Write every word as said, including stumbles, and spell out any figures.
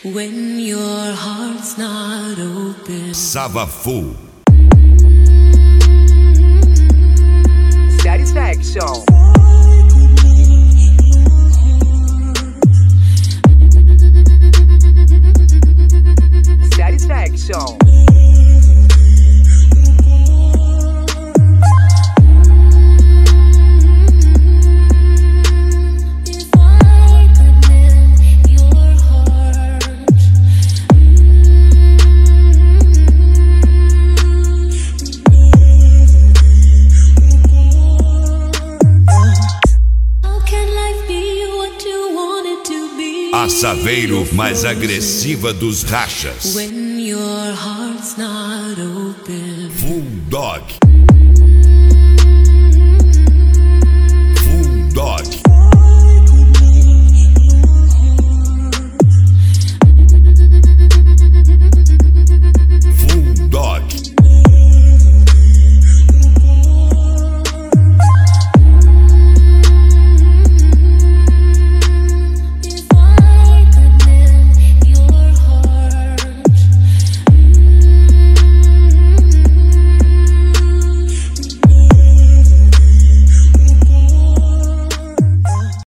When your heart's not open. Savafu. Satisfaction. Satisfaction. A saveiro mais agressiva dos rachas. When your heart's not open. Full Dog. Full Dog.